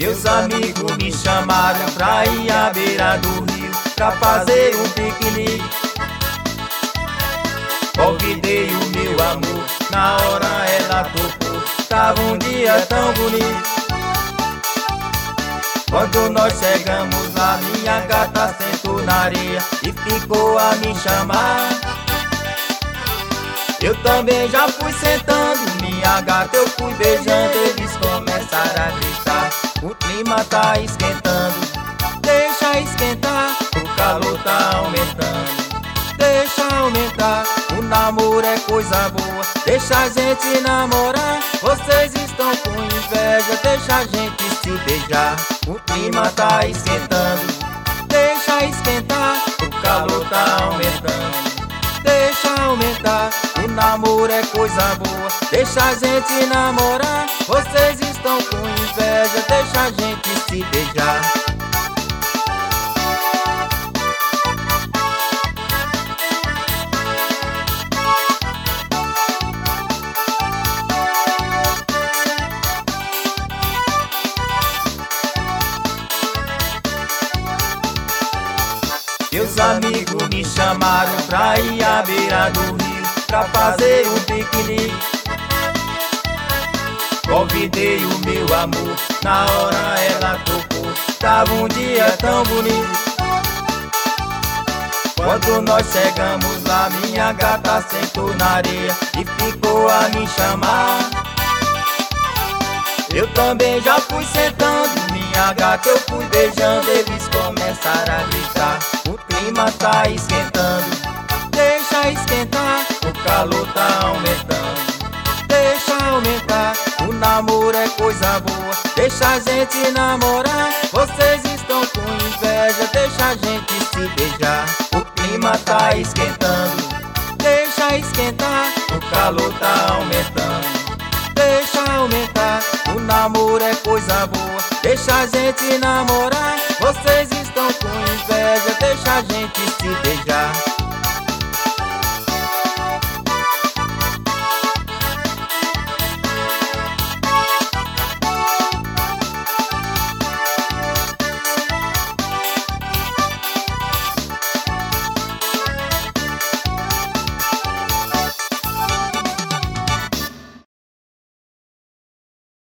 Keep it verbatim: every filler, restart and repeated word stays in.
Meus amigos me chamaram pra ir à beira do rio, pra fazer um piquenique. Convidei o meu amor, na hora ela topou, tava um dia tão bonito. Quando nós chegamos lá, minha gata sentou na areia e ficou a me chamar. Eu também já fui sentando, minha gata eu fui beijando. Eles começaram a gritar, o clima tá esquentando. Deixa esquentar, o calor tá aumentando. Deixa aumentar, o namoro é coisa boa. Deixa a gente namorar, vocês estão com inveja. Deixa a gente se beijar, o clima tá esquentando. Deixa esquentar, o calor tá aumentando. Deixa aumentar, o namoro é coisa boa. Deixa a gente namorar, vocês estão com inveja. Deixa a gente se beijar. Meus amigos me chamaram pra ir à beira do rio, pra fazer um piquenique. Convidei o meu amor, na hora ela topou, tava um dia tão bonito. Quando nós chegamos lá, minha gata sentou na areia e ficou a me chamar. Eu também já fui sentando, minha gata eu fui beijando. Eles começaram a gritar, o clima tá esquentando. Deixa esquentar, o calor tá aumentando. Deixa aumentar, o namoro é coisa boa. Deixa a gente namorar, vocês estão com inveja. Deixa a gente se beijar, o clima tá esquentando. Deixa esquentar, o calor tá aumentando. Deixa aumentar, o namoro é coisa boa. Deixa a gente namorar, vocês estão com inveja. Deixa a gente se beijar.